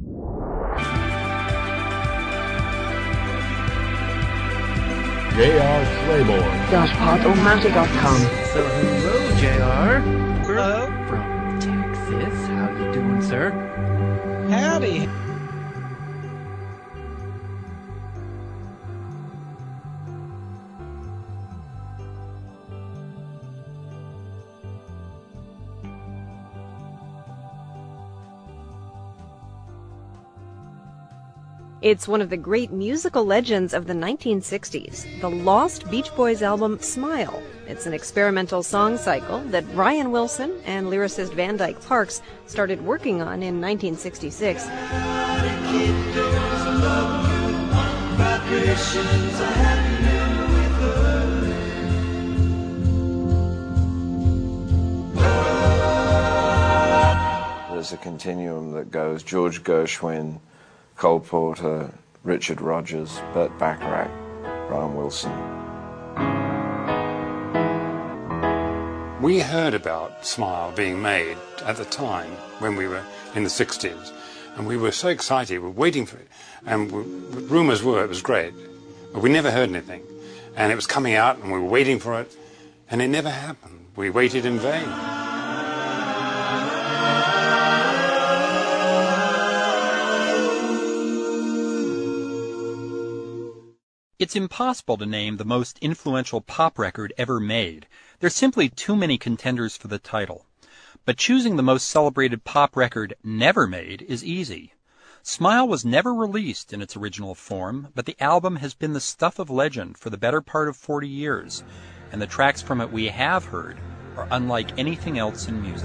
J.R. Claiborne. Podomatic.com. So hello, J.R. Hello. From Texas. How you doing, sir? Howdy. It's one of the great musical legends of the 1960s, the lost Beach Boys album Smile. It's an experimental song cycle that Brian Wilson and lyricist Van Dyke Parks started working on in 1966. There's a continuum that goes George Gershwin, Cole Porter, Richard Rodgers, Burt Bacharach, Brian Wilson. We heard about Smile being made at the time when we were in the 60s, and we were so excited, we were waiting for it, and rumours were it was great, but we never heard anything, and it was coming out and we were waiting for it, and it never happened. We waited in vain. It's impossible to name the most influential pop record ever made. There's simply too many contenders for the title. But choosing the most celebrated pop record never made is easy. Smile was never released in its original form, but the album has been the stuff of legend for the better part of 40 years, and the tracks from it we have heard are unlike anything else in music.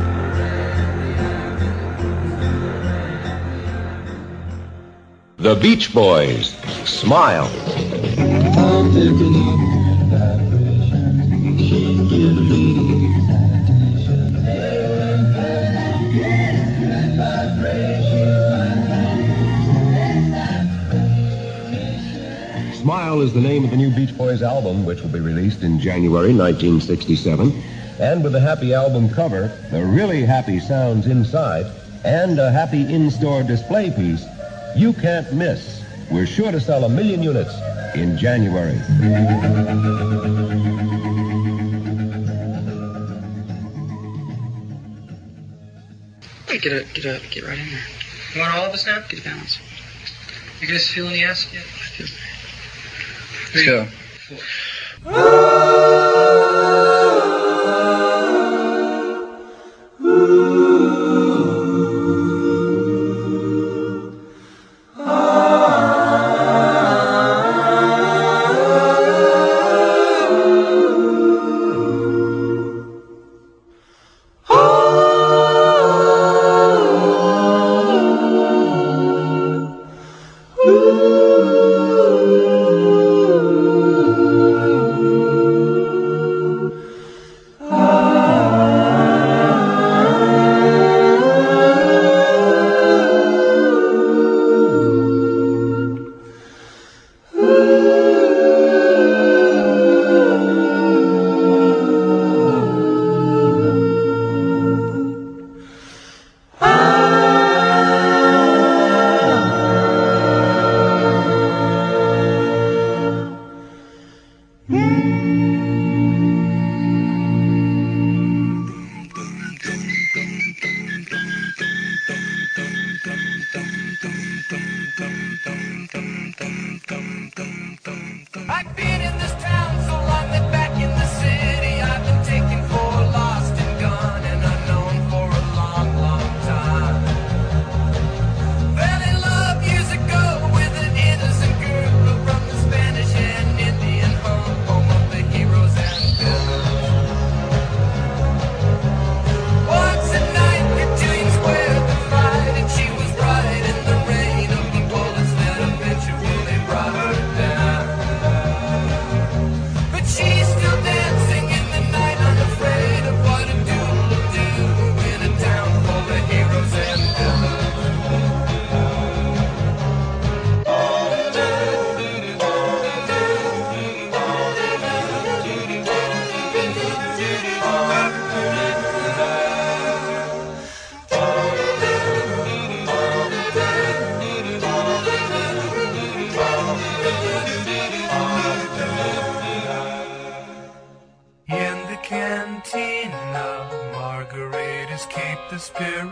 The Beach Boys. Smile. I'm picking up vibration. She give me Smile is the name of the new Beach Boys album, which will be released in January 1967. And with the happy album cover, the really happy sounds inside, and a happy in-store display piece, you can't miss. We're sure to sell 1 million units in January. Get right in there. You want all of us now? Get a balance. You guys feeling the ass yet? Let's go. 4.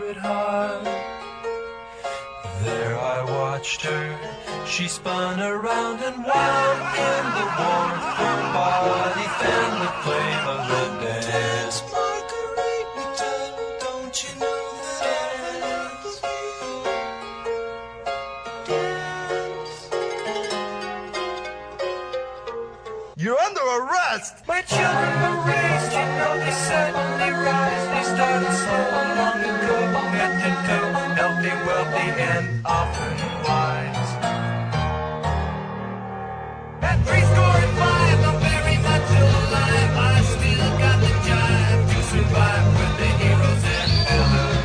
it hard. There I watched her, she spun around and wound in the warmth. Her body fanned the flame of the dance. Margarita, don't you know that I love you? Dance. You're under arrest! My children were raised, you know they suddenly rise. They started slow along the go, head to toe, healthy, wealthy, and often wise. At 75, I'm very much alive. I still got the jive to survive with the heroes and villains.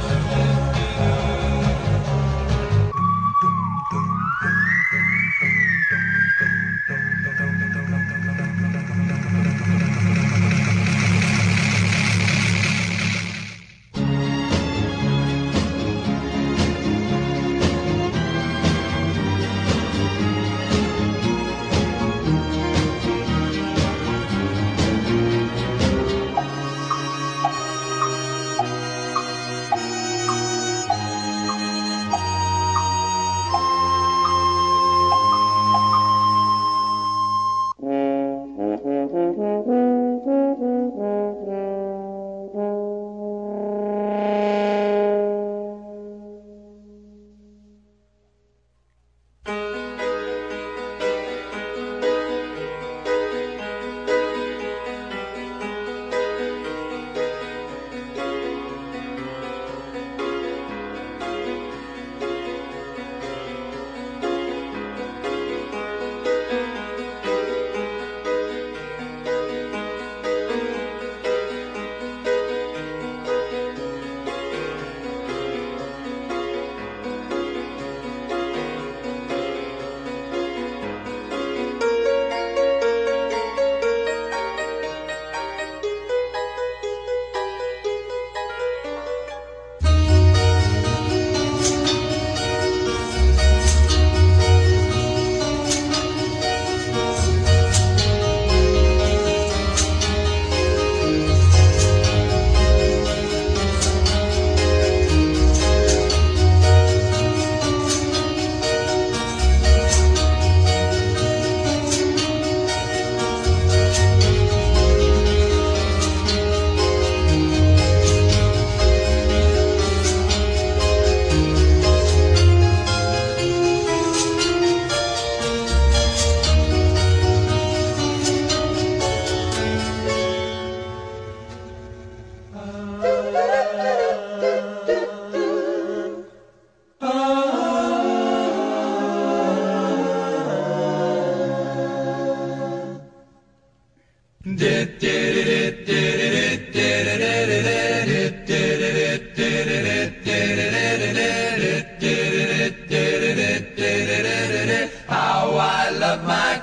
How I love my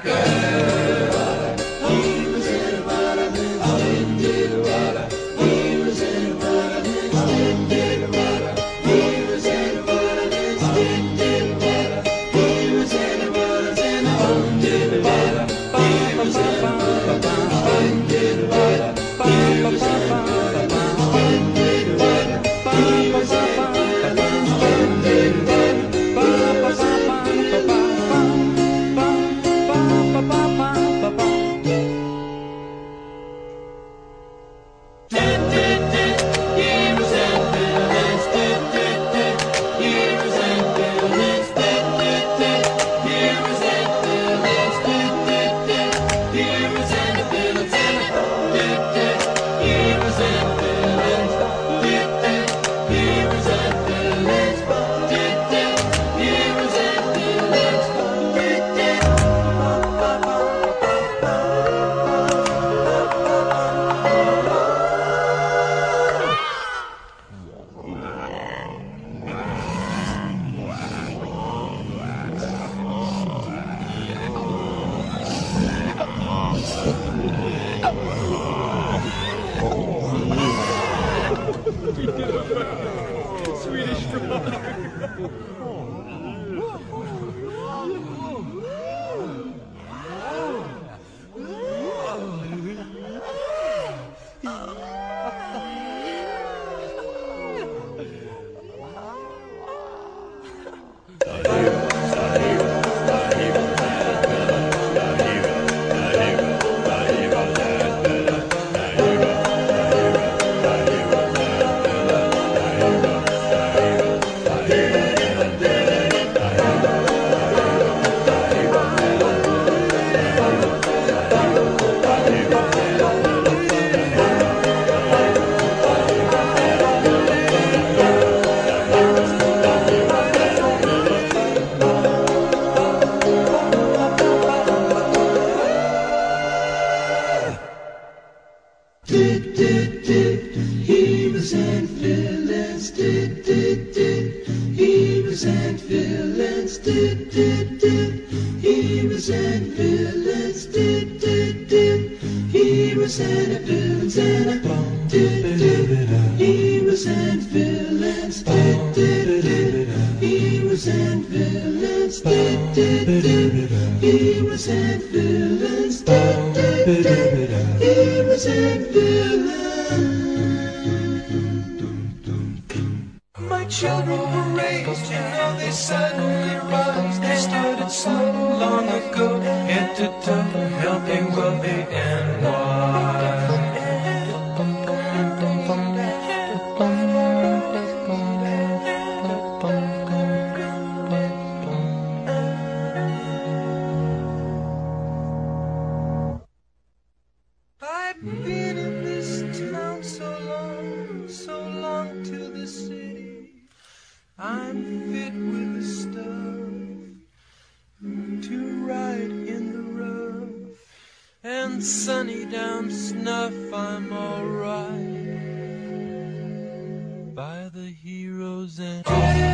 girl. and villains, did, heroes and villains, did, heroes and villains, and did, heroes and villains, did, heroes and villains, did, heroes and villains, did, heroes and villains. My children were raised, you know they suddenly rise. They started so long ago, head to toe, helping wealthy and wise. I've been in this town so long to the city. I'm fit with the stuff to ride in the rough, and sunny down Snuff I'm alright by the heroes and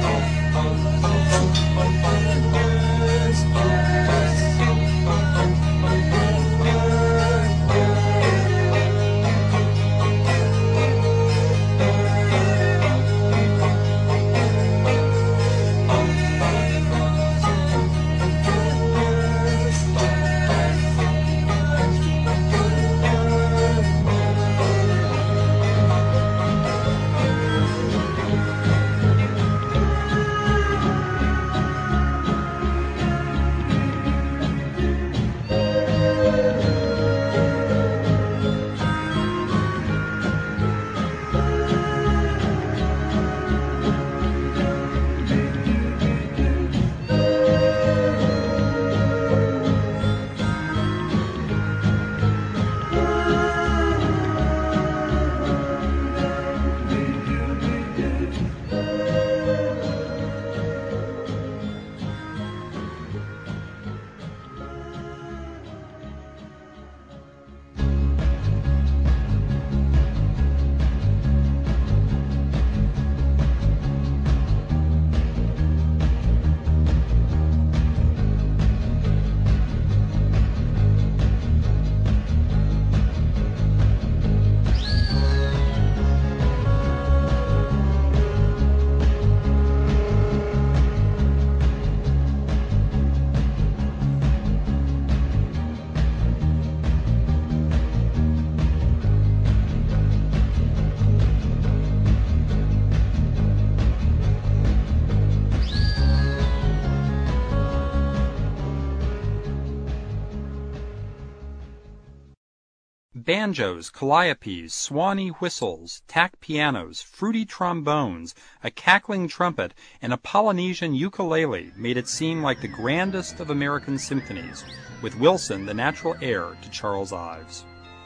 Banjos, calliopes, swanee whistles, tack pianos, fruity trombones, a cackling trumpet, and a Polynesian ukulele made it seem like the grandest of American symphonies, with Wilson the natural heir to Charles Ives.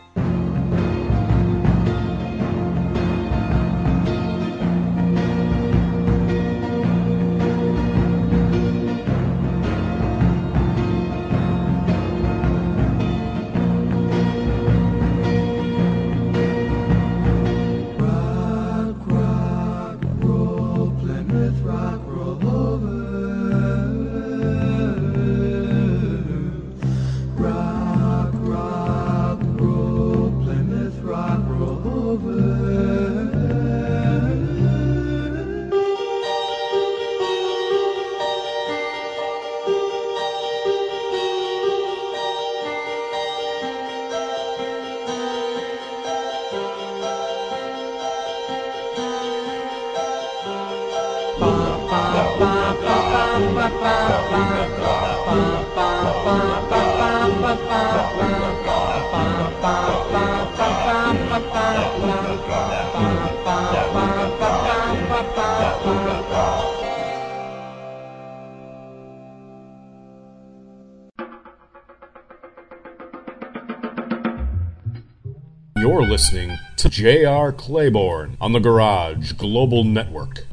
You're listening to J.R. Claiborne on the Garage Global Network.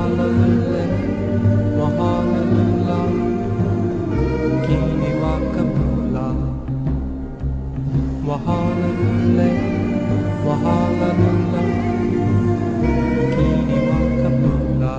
Wahalalule, wahalalula, kini wakapula. Wahalalule, wahalalula, kini wakapula.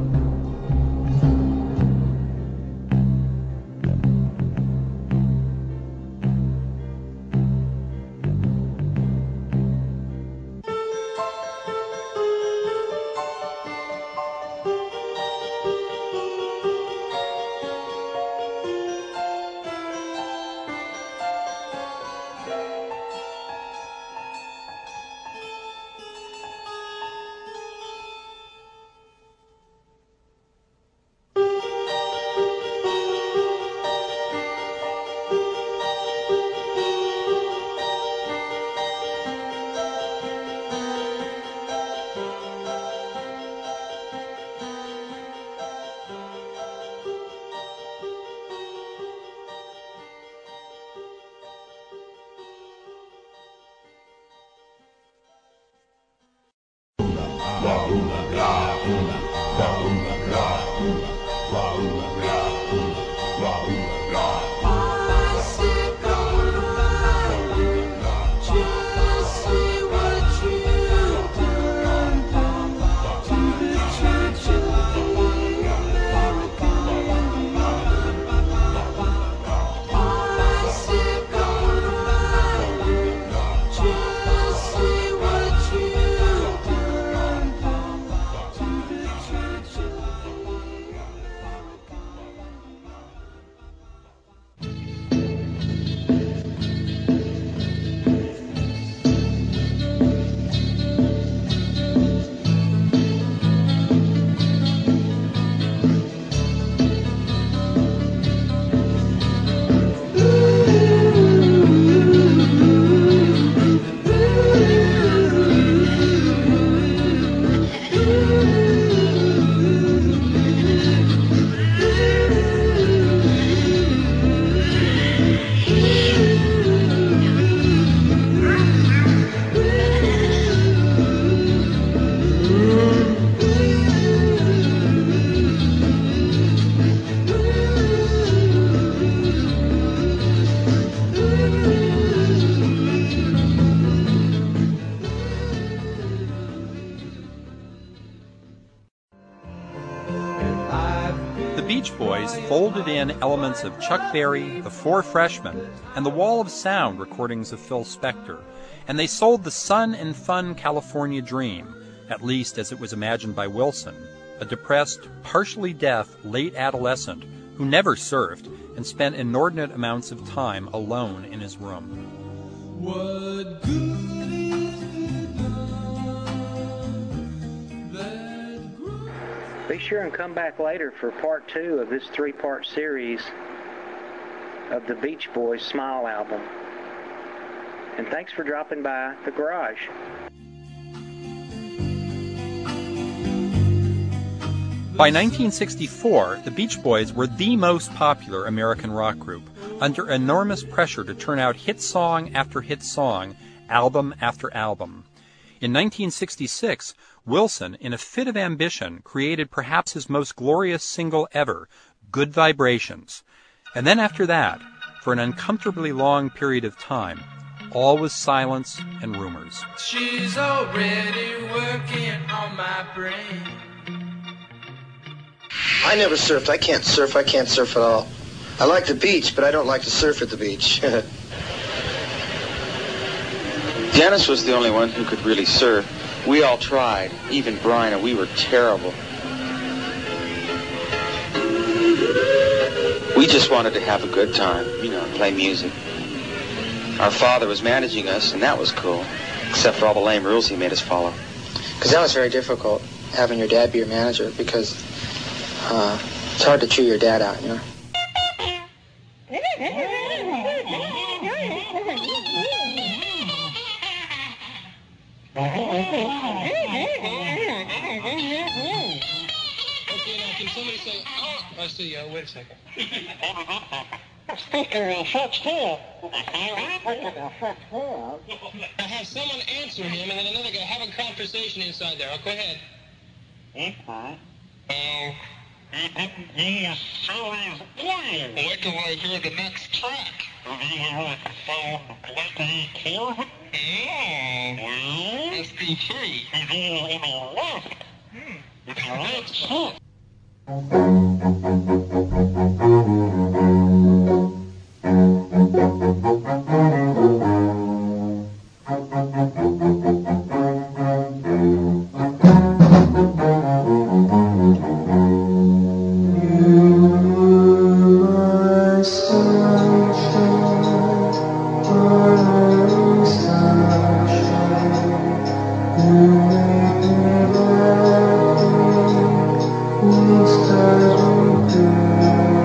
The Beach Boys folded in elements of Chuck Berry, the Four Freshmen, and the Wall of Sound recordings of Phil Spector, and they sold the Sun and Fun California Dream, at least as it was imagined by Wilson, a depressed, partially deaf late adolescent who never surfed and spent inordinate amounts of time alone in his room. What good is Be sure and come back later for part 2 of this 3-part series of the Beach Boys Smile album. And thanks for dropping by the garage. By 1964, the Beach Boys were the most popular American rock group, under enormous pressure to turn out hit song after hit song, album after album. In 1966, Wilson, in a fit of ambition, created perhaps his most glorious single ever, Good Vibrations. And then after that, for an uncomfortably long period of time, all was silence and rumors. She's already working on my brain. I never surfed. I can't surf at all. I like the beach, but I don't like to surf at the beach. Dennis was the only one who could really surf. We all tried, even Brian, and we were terrible. We just wanted to have a good time, play music. Our father was managing us, and that was cool, except for all the lame rules he made us follow. Because that was very difficult, having your dad be your manager, because it's hard to chew your dad out, Can somebody say, I see, wait a second. Now have someone answer him and then another guy have a conversation inside there. Go ahead. He didn't use Surrey's oil. Wait till I hear the next track. Have you ever found Blackie Corbin? Yeah. Well, SP3. He's all on the left. It's a red suit. Stars will do.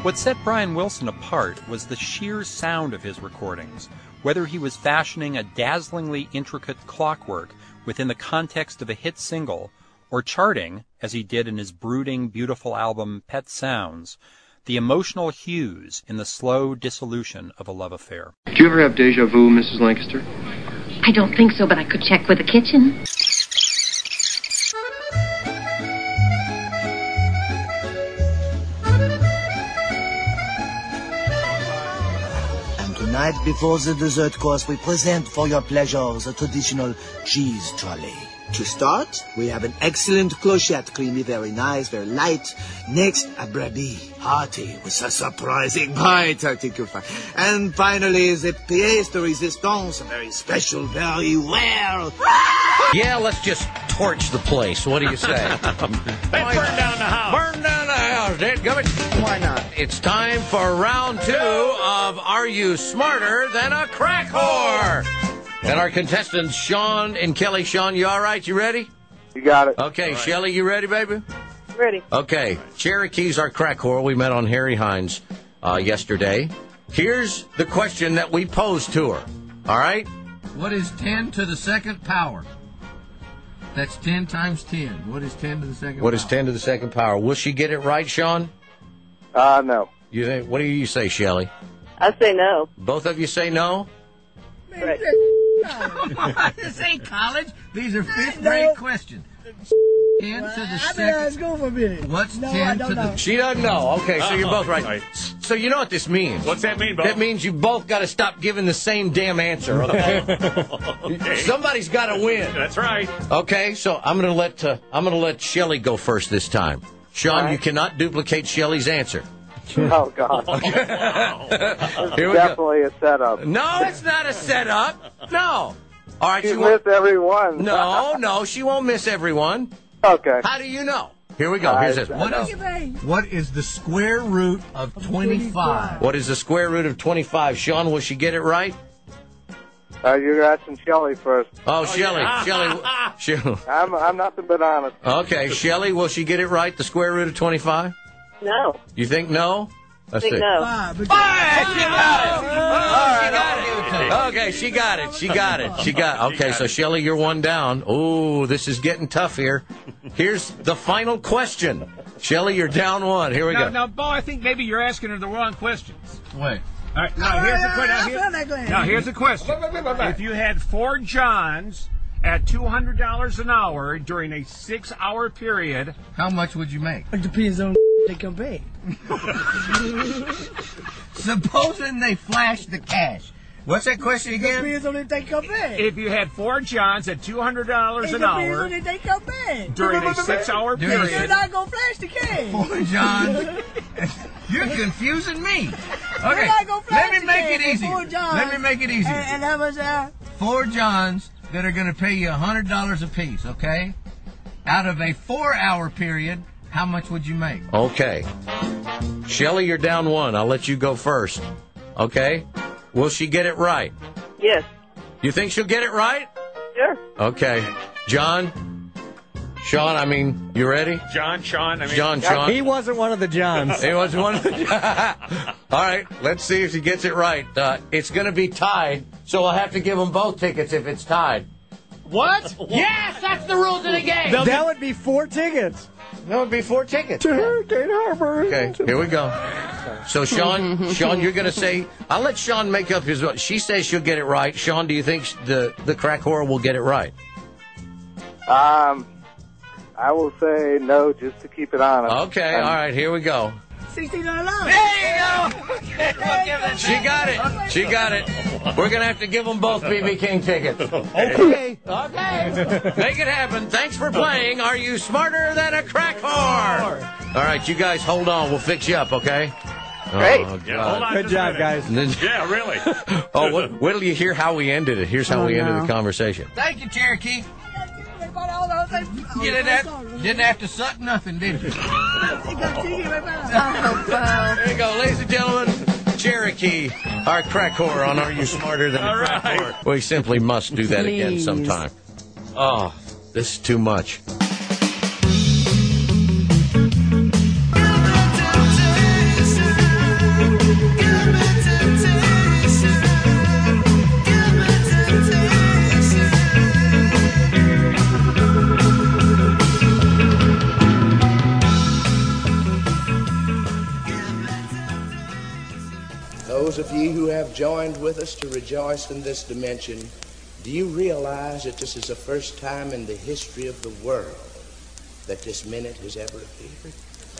What set Brian Wilson apart was the sheer sound of his recordings, whether he was fashioning a dazzlingly intricate clockwork within the context of a hit single, or charting, as he did in his brooding, beautiful album Pet Sounds, the emotional hues in the slow dissolution of a love affair. Do you ever have deja vu, Mrs. Lancaster? I don't think so, but I could check with the kitchen. And tonight, before the dessert course, we present for your pleasure the traditional cheese trolley. To start, we have an excellent clochette, creamy, very nice, very light. Next, a brebis, hearty, with a surprising bite, I think you'll find. And finally, the pièce de résistance, a very special, very well. Yeah, let's just torch the place. What do you say? Let's burn down the house. Burn down the house, dadgummit. Why not? It's time for round 2 of Are You Smarter Than a Crack Whore? And our contestants, Sean and Kelly. Sean, you all right? You ready? You got it. Okay, right. Shelly, you ready, baby? Ready. Okay, Cherokee's our crack whore. We met on Harry Hines yesterday. Here's the question that we posed to her. All right? What is 10 to the second power? That's 10 times 10. What is 10 to the second power? What is 10 to the second power? Will she get it right, Sean? No. You think? What do you say, Shelly? I say no. Both of you say no? Right. This ain't college. These are fifth grade questions. 10 to the second. Let's go for a minute. What's no, 10 I don't to know. the... She doesn't know. Okay, so you're both right. So you know what this means. What's that mean, Bob? That means you both got to stop giving the same damn answer, okay? Okay. Somebody's got to win. That's right. Okay, so I'm going to let Shelly go first this time. Sean, right. You cannot duplicate Shelly's answer. Oh, God. It's definitely a setup. No, it's not a setup. No. All right, she missed every one. No, she won't miss every one. Okay. How do you know? Here we go. Here's this. What is the square root of 25? What is the square root of 25? Sean, will she get it right? You're asking Shelly first. Oh, Shelly. Yeah. Shelly. I'm nothing but honest. Okay, Shelly, will she get it right, the square root of 25? No. You think no? Let's see. No. Five! She got it! All right, okay, she got it. Okay, so Shelly, you're one down. Oh, this is getting tough here. Here's the final question. Shelly, you're down one. Here we go. Now, Bo, I think maybe you're asking her the wrong questions. Wait. All right, now here's the question. If you had 4 Johns at $200 an hour during a 6-hour period, how much would you make? It depends on they come back. Supposing they flash the cash. What's that question again? It depends on if they come back. If you had 4 Johns at $200 an hour, it depends on if they come back. During a 6-hour period, you're not gonna flash the cash. 4 Johns. You're confusing me. Okay, let me make it easy. Let me make it easy. And how much? 4 Johns that are going to pay you $100 a piece. Okay, out of a 4-hour period, how much would you make? Okay, Shelly, you're down one. I'll let you go first. Okay, will she get it right? Yes. You think she'll get it right? Sure. Okay, John. Sean, you ready? Sean. John. He wasn't one of the Johns. He wasn't one of the Johns. All right, let's see if he gets it right. It's going to be tied, so I'll have to give them both tickets if it's tied. What? Yes, that's the rules of the game. That would be 4 tickets. That would be 4 tickets. To Hurricane Harbor. Okay, here we go. So, Sean, you're going to say, I'll let Sean make up his... She says she'll get it right. Sean, do you think the crack whore will get it right? I will say no, just to keep it honest. Okay, all right, here we go. $69. There you go! She got it. We're going to have to give them both B.B. King tickets. Okay. Make it happen. Thanks for playing. Are you smarter than a crack whore? All right, you guys hold on. We'll fix you up, okay? Great. Oh, yeah, hold on. Good job, guys. Yeah, really. Wait till you hear how we ended it. Here's how we ended the conversation. Thank you, Cherokee. You didn't have to suck nothing, did you? There you go, ladies and gentlemen. Cherokee, our crack whore on Are You Smarter Than a Crack Whore? We simply must do that again sometime. Oh, this is too much. those of you who have joined with us to rejoice in this dimension, do you realize that this is the first time in the history of the world that this minute has ever appeared?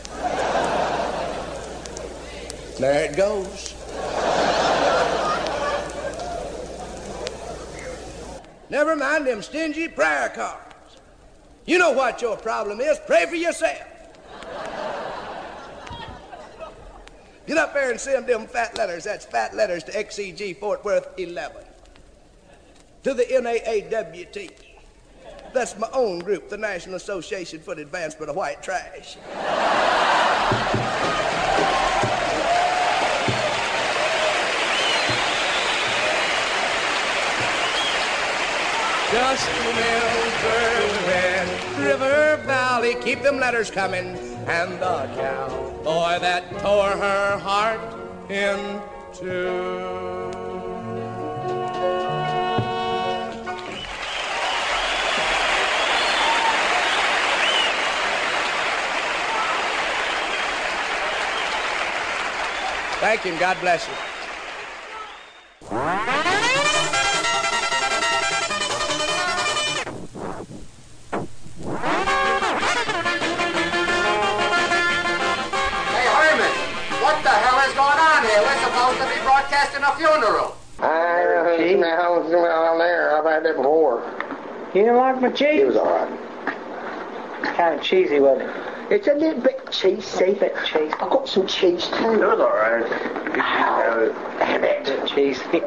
There it goes. Never mind them stingy prayer cards. You know what your problem is. Pray for yourself. Get up there and send them fat letters. That's fat letters to XCG Fort Worth 11. To the NAAWT. That's my own group, the National Association for the Advancement of White Trash. Just a little further, River Valley, keep them letters coming. And the cowboy that tore her heart in two. Thank you, and God bless you. What the hell is going on here? We're supposed to be broadcasting a funeral. I smell there. I've had that before. You didn't like my cheese? It was all right. Kind of cheesy, wasn't it? It's a little bit cheesy. Bit cheese. I've got some cheese too. It was all right. Damn it. Bit cheesy.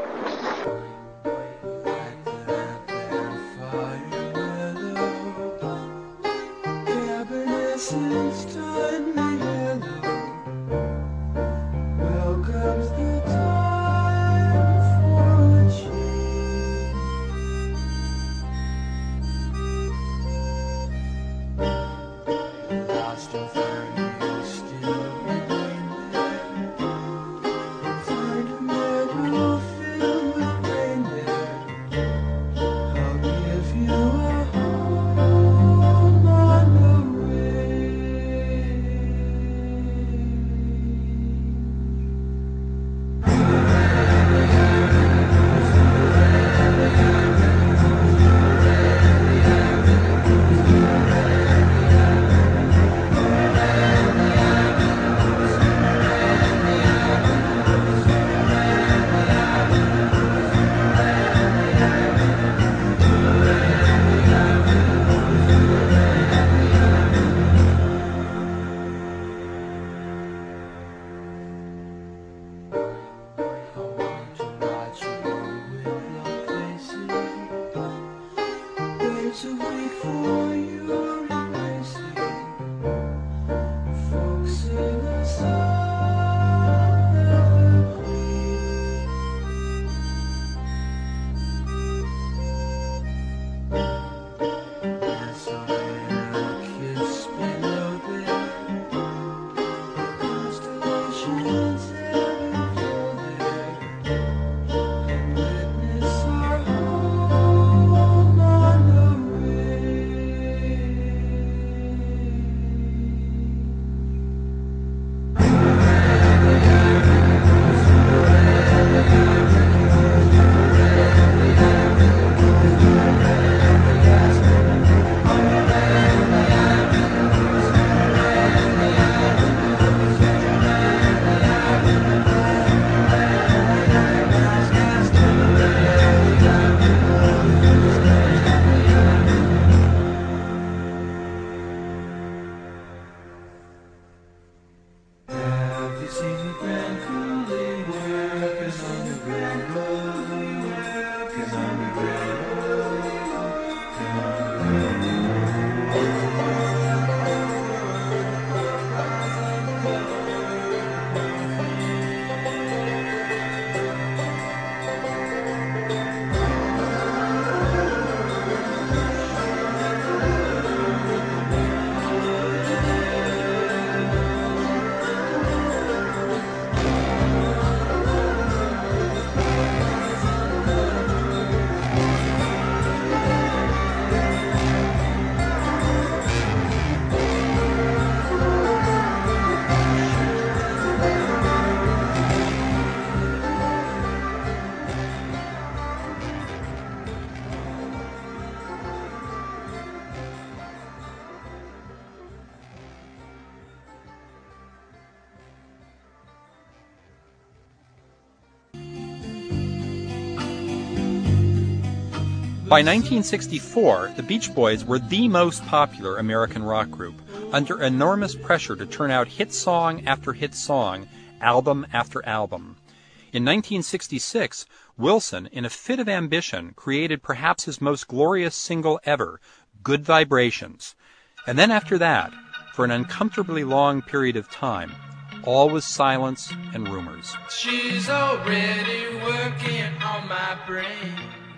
By 1964, the Beach Boys were the most popular American rock group, under enormous pressure to turn out hit song after hit song, album after album. In 1966, Wilson, in a fit of ambition, created perhaps his most glorious single ever, Good Vibrations. And then after that, for an uncomfortably long period of time, all was silence and rumors. She's already working on my brain.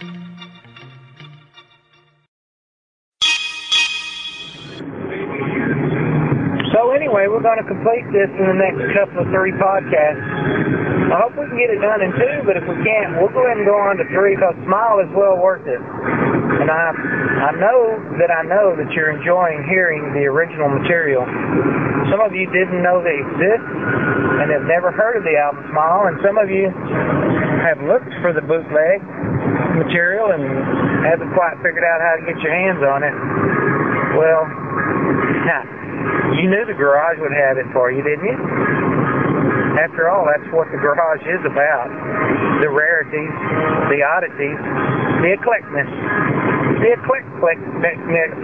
So anyway, we're going to complete this in the next couple of 3 podcasts. I hope we can get it done in 2, but if we can't, we'll go ahead and go on to 3 because Smile is well worth it. And I know that you're enjoying hearing the original material. Some of you didn't know they exist and have never heard of the album Smile, and some of you have looked for the bootleg material and haven't quite figured out how to get your hands on it. Well, you knew the garage would have it for you, didn't you? After all, that's what the garage is about. The rarities, the oddities, the eclecticness. The eclecticness.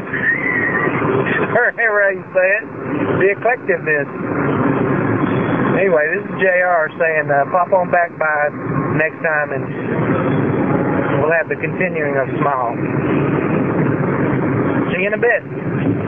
Or however you say it. The eclecticness. Anyway, this is JR saying pop on back by next time and we'll have the continuing of Smile. See you in a bit.